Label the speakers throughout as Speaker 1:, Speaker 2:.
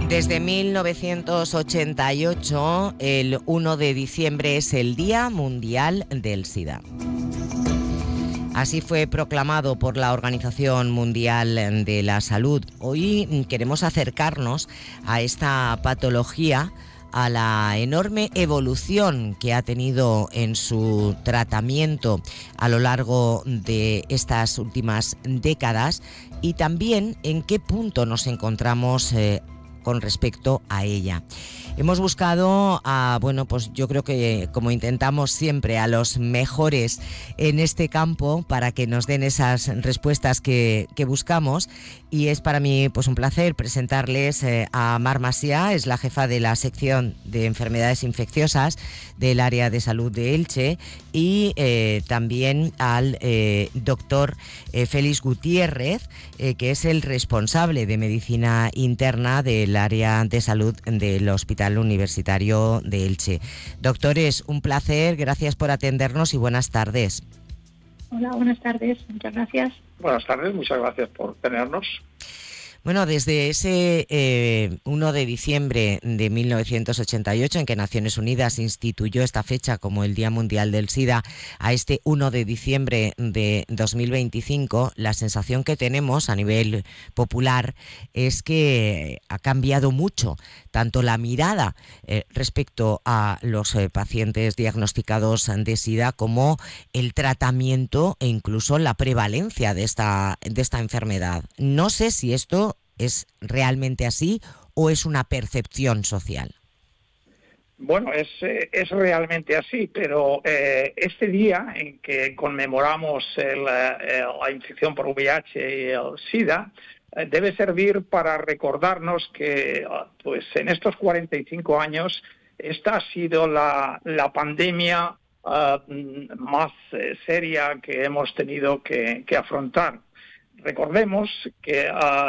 Speaker 1: Desde 1988, el 1 de diciembre es el Día Mundial del SIDA. Así fue proclamado por la Organización Mundial de la Salud. Hoy queremos acercarnos a esta patología, a la enorme evolución que ha tenido en su tratamiento a lo largo de estas últimas décadas y también en qué punto nos encontramos con respecto a ella. Hemos buscado pues yo creo que, como intentamos siempre, a los mejores en este campo para que nos den esas respuestas que buscamos, y es para mí pues un placer presentarles a Mar Macià. Es la jefa de la sección de enfermedades infecciosas del área de salud de Elche, y también al doctor Félix Gutiérrez, que es el responsable de medicina interna del área de salud del Hospital Universitario de Elche. Doctores, un placer, gracias por atendernos y buenas tardes.
Speaker 2: Hola, buenas tardes, muchas gracias.
Speaker 3: Buenas tardes, muchas gracias por tenernos.
Speaker 1: Bueno, desde ese 1 de diciembre de 1988, en que Naciones Unidas instituyó esta fecha como el Día Mundial del SIDA, a este 1 de diciembre de 2025, la sensación que tenemos a nivel popular es que ha cambiado mucho, tanto la mirada respecto a los pacientes diagnosticados de SIDA, como el tratamiento e incluso la prevalencia de esta enfermedad. No sé si esto ¿es realmente así o es una percepción social?
Speaker 3: Bueno, es realmente así, pero este día en que conmemoramos la infección por VIH y el SIDA debe servir para recordarnos que pues en estos 45 años esta ha sido la pandemia más seria que hemos tenido que afrontar. Recordemos que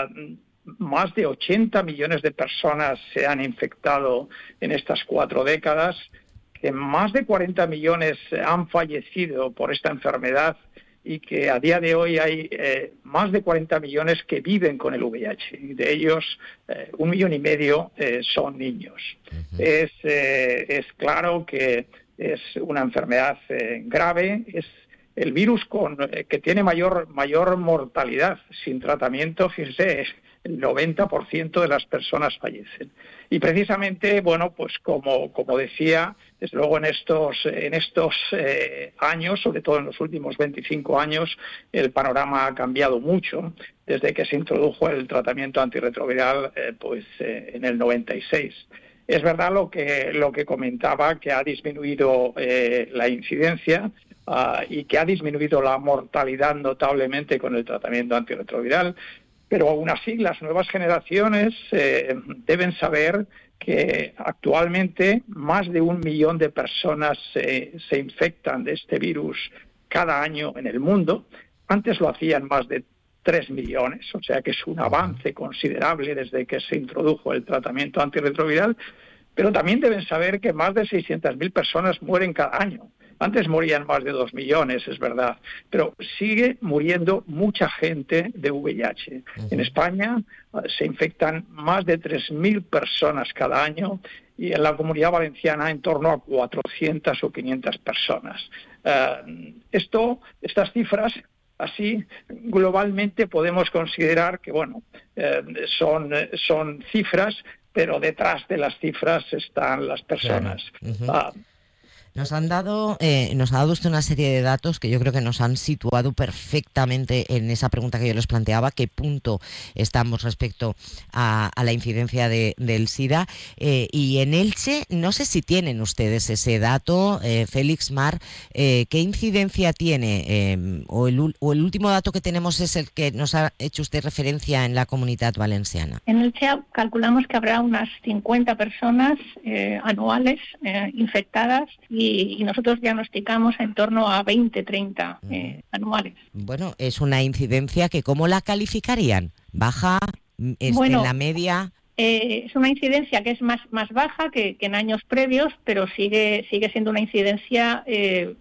Speaker 3: más de 80 millones de personas se han infectado en estas 4 décadas, que más de 40 millones han fallecido por esta enfermedad y que a día de hoy hay más de 40 millones que viven con el VIH. Y de ellos, 1,5 millones son niños. Uh-huh. Es claro que es una enfermedad grave, es el virus que tiene mayor mortalidad. Sin tratamiento, fíjense, el 90% de las personas fallecen. Y precisamente, bueno, pues como decía, desde luego en estos años, sobre todo en los últimos 25 años, el panorama ha cambiado mucho desde que se introdujo el tratamiento antirretroviral en el 96. Es verdad lo que comentaba, que ha disminuido la incidencia y que ha disminuido la mortalidad notablemente con el tratamiento antirretroviral, pero aún así las nuevas generaciones deben saber que actualmente más de 1 millón de personas se infectan de este virus cada año en el mundo. Antes lo hacían más de 3 millones, o sea que es un avance considerable desde que se introdujo el tratamiento antirretroviral, pero también deben saber que más de 600.000 personas mueren cada año. Antes morían más de 2 millones, es verdad, pero sigue muriendo mucha gente de VIH. Uh-huh. En España se infectan más de 3.000 personas cada año y en la Comunidad Valenciana en torno a 400 o 500 personas. Estas cifras, así globalmente podemos considerar que son cifras, pero detrás de las cifras están las personas. Claro. Uh-huh.
Speaker 1: Nos ha dado usted una serie de datos que yo creo que nos han situado perfectamente en esa pregunta que yo les planteaba, qué punto estamos respecto a la incidencia del SIDA. Y en Elche, no sé si tienen ustedes ese dato, Félix, Mar, ¿qué incidencia tiene? O el último dato que tenemos es el que nos ha hecho usted referencia en la Comunidad Valenciana.
Speaker 2: En Elche calculamos que habrá unas 50 personas anuales infectadas y nosotros diagnosticamos en torno a 20-30 anuales.
Speaker 1: Bueno, es una incidencia que ¿cómo la calificarían? ¿Baja? ¿En la media?
Speaker 2: Es una incidencia que es más baja que en años previos, pero sigue siendo una incidencia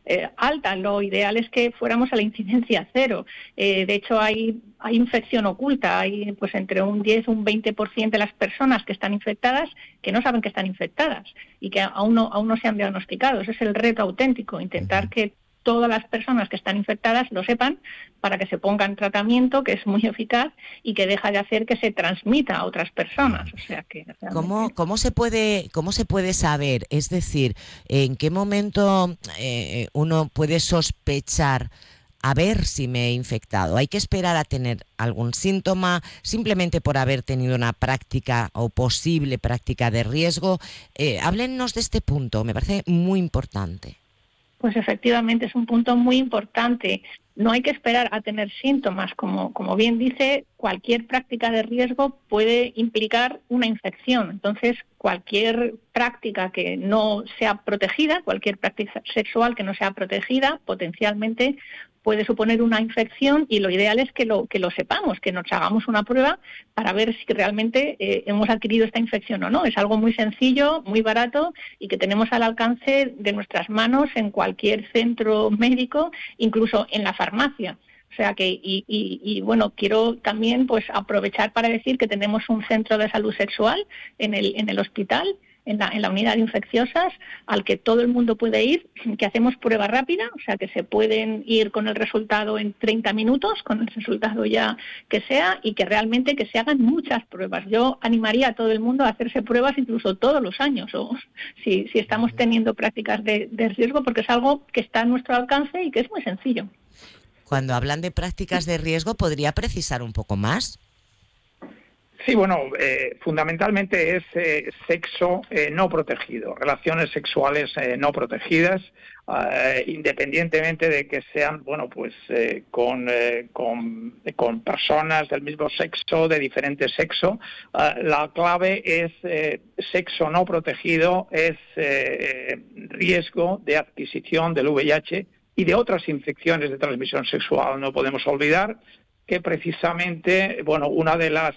Speaker 2: alta. Lo ideal es que fuéramos a la incidencia cero. De hecho, hay infección oculta. Hay pues entre un 10 y un 20% de las personas que están infectadas que no saben que están infectadas y que aún no se han diagnosticado. Ese es el reto auténtico, intentar que todas las personas que están infectadas lo sepan para que se pongan tratamiento, que es muy eficaz y que deja de hacer que se transmita a otras personas. O sea que realmente...
Speaker 1: ¿Cómo se puede saber? Es decir, ¿en qué momento uno puede sospechar a ver si me he infectado? ¿Hay que esperar a tener algún síntoma simplemente por haber tenido una práctica o posible práctica de riesgo? Háblennos de este punto, me parece muy importante.
Speaker 2: Pues efectivamente es un punto muy importante. No hay que esperar a tener síntomas. Como bien dice, cualquier práctica de riesgo puede implicar una infección. Entonces, cualquier práctica que no sea protegida, cualquier práctica sexual que no sea protegida, potencialmente puede suponer una infección, y lo ideal es que lo sepamos, que nos hagamos una prueba para ver si realmente hemos adquirido esta infección o no. Es algo muy sencillo, muy barato y que tenemos al alcance de nuestras manos en cualquier centro médico, incluso en la farmacia. O sea que, bueno, quiero también pues aprovechar para decir que tenemos un centro de salud sexual en el hospital, en la unidad de infecciosas, al que todo el mundo puede ir, que hacemos prueba rápida, o sea que se pueden ir con el resultado en 30 minutos, con el resultado ya que sea, y que realmente que se hagan muchas pruebas. Yo animaría a todo el mundo a hacerse pruebas incluso todos los años, o si estamos teniendo prácticas de riesgo, porque es algo que está a nuestro alcance y que es muy sencillo.
Speaker 1: Cuando hablan de prácticas de riesgo, ¿podría precisar un poco más?
Speaker 3: Sí, bueno, fundamentalmente es sexo no protegido, relaciones sexuales no protegidas, independientemente de que sean, bueno, pues con personas del mismo sexo, de diferente sexo. La clave es sexo no protegido, es riesgo de adquisición del VIH y de otras infecciones de transmisión sexual. No podemos olvidar que precisamente, bueno, una de las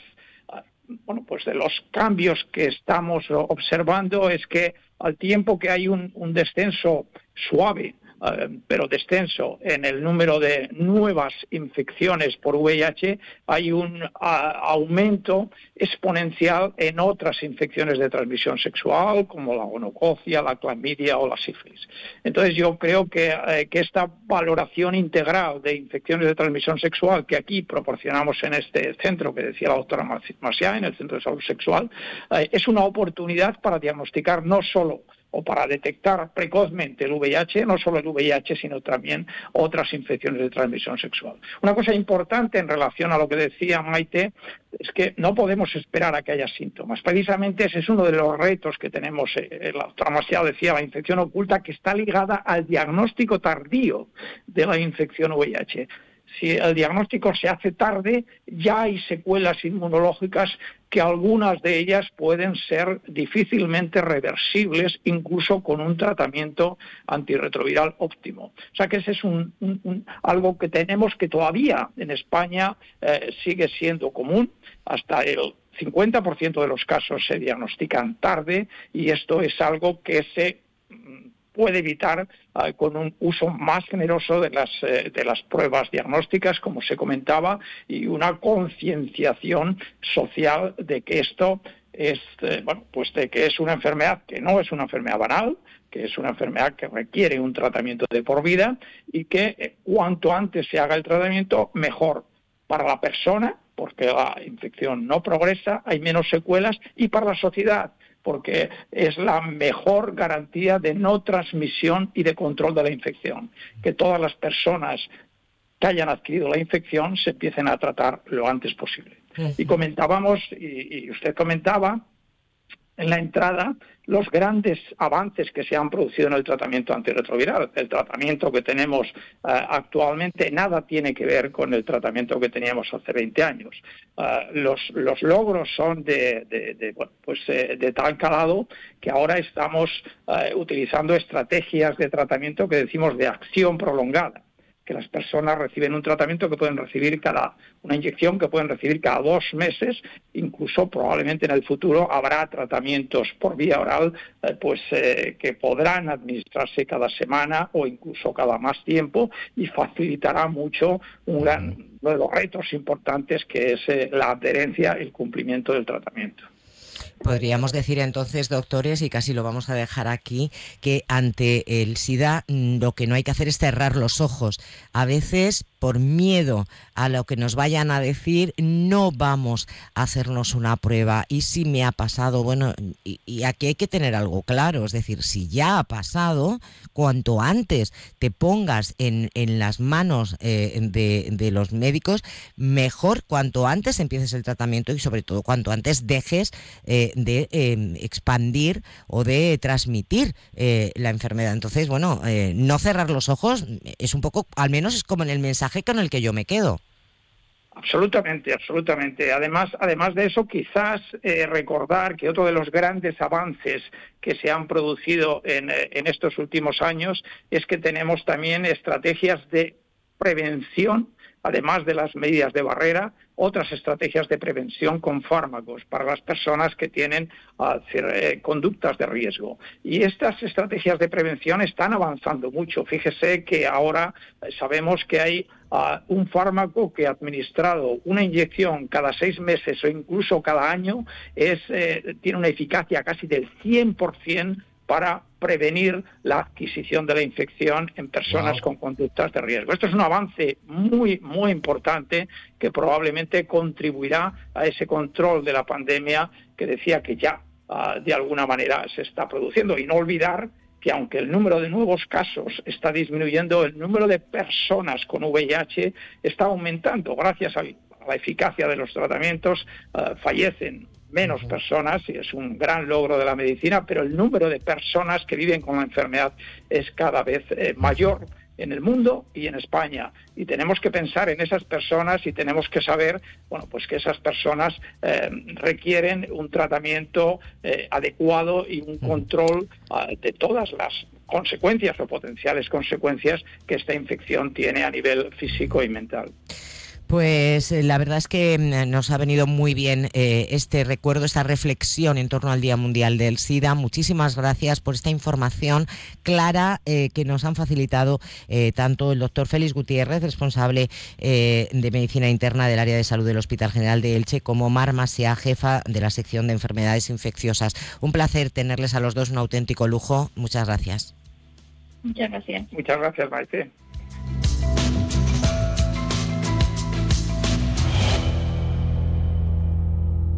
Speaker 3: pues de los cambios que estamos observando es que al tiempo que hay un descenso suave, pero descenso en el número de nuevas infecciones por VIH, hay un aumento exponencial en otras infecciones de transmisión sexual, como la gonococia, la clamidia o la sífilis. Entonces yo creo que esta valoración integral de infecciones de transmisión sexual que aquí proporcionamos en este centro, que decía la doctora Macià, en el Centro de Salud Sexual, es una oportunidad para diagnosticar no solo o para detectar precozmente el VIH, no solo el VIH, sino también otras infecciones de transmisión sexual. Una cosa importante en relación a lo que decía Maite es que no podemos esperar a que haya síntomas. Precisamente ese es uno de los retos que tenemos. La doctora Macià decía, la infección oculta, que está ligada al diagnóstico tardío de la infección VIH. Si el diagnóstico se hace tarde, ya hay secuelas inmunológicas que algunas de ellas pueden ser difícilmente reversibles, incluso con un tratamiento antirretroviral óptimo. O sea que ese es algo que tenemos, que todavía en España sigue siendo común. Hasta el 50% de los casos se diagnostican tarde, y esto es algo que se puede evitar con un uso más generoso de las pruebas diagnósticas, como se comentaba, y una concienciación social de que esto es, de que es una enfermedad que no es una enfermedad banal, que es una enfermedad que requiere un tratamiento de por vida, y que cuanto antes se haga el tratamiento, mejor para la persona, porque la infección no progresa, hay menos secuelas, y para la sociedad, porque es la mejor garantía de no transmisión y de control de la infección. Que todas las personas que hayan adquirido la infección se empiecen a tratar lo antes posible. Y comentábamos, y usted comentaba en la entrada, los grandes avances que se han producido en el tratamiento antirretroviral. El tratamiento que tenemos actualmente nada tiene que ver con el tratamiento que teníamos hace 20 años. Los logros son de tal calado que ahora estamos utilizando estrategias de tratamiento que decimos de acción prolongada. que las personas reciben un tratamiento que pueden recibir una inyección que pueden recibir cada 2 meses, incluso probablemente en el futuro habrá tratamientos por vía oral que podrán administrarse cada semana o incluso cada más tiempo, y facilitará mucho uno de los retos importantes, que es la adherencia, el cumplimiento del tratamiento.
Speaker 1: Podríamos decir entonces, doctores, y casi lo vamos a dejar aquí, que ante el SIDA lo que no hay que hacer es cerrar los ojos. A veces, por miedo a lo que nos vayan a decir, no vamos a hacernos una prueba. Y si me ha pasado, bueno, y aquí hay que tener algo claro, es decir, si ya ha pasado, cuanto antes te pongas en las manos de los médicos, mejor, cuanto antes empieces el tratamiento y sobre todo cuanto antes dejes de expandir o de transmitir la enfermedad. Entonces, bueno, no cerrar los ojos es un poco, al menos es como en el mensaje con el que yo me quedo.
Speaker 3: Absolutamente, absolutamente. Además de eso, quizás recordar que otro de los grandes avances que se han producido en estos últimos años es que tenemos también estrategias de prevención, además de las medidas de barrera, otras estrategias de prevención con fármacos para las personas que tienen conductas de riesgo. Y estas estrategias de prevención están avanzando mucho. Fíjese que ahora sabemos que hay un fármaco que, administrado una inyección cada 6 meses o incluso cada año, tiene una eficacia casi del 100% para prevenir la adquisición de la infección en personas con conductas de riesgo. Esto es un avance muy, muy importante que probablemente contribuirá a ese control de la pandemia que decía que ya de alguna manera se está produciendo. Y no olvidar que aunque el número de nuevos casos está disminuyendo, el número de personas con VIH está aumentando. Gracias a la eficacia de los tratamientos, fallecen menos personas, y es un gran logro de la medicina, pero el número de personas que viven con la enfermedad es cada vez mayor en el mundo y en España. Y tenemos que pensar en esas personas y tenemos que saber, bueno, pues que esas personas requieren un tratamiento adecuado y un control de todas las consecuencias o potenciales consecuencias que esta infección tiene a nivel físico y mental.
Speaker 1: Pues la verdad es que nos ha venido muy bien este recuerdo, esta reflexión en torno al Día Mundial del SIDA. Muchísimas gracias por esta información clara que nos han facilitado tanto el doctor Félix Gutiérrez, responsable de Medicina Interna del Área de Salud del Hospital General de Elche, como Mar Macià, jefa de la sección de enfermedades infecciosas. Un placer tenerles a los dos, un auténtico lujo. Muchas gracias.
Speaker 2: Muchas gracias.
Speaker 3: Muchas gracias, Maite.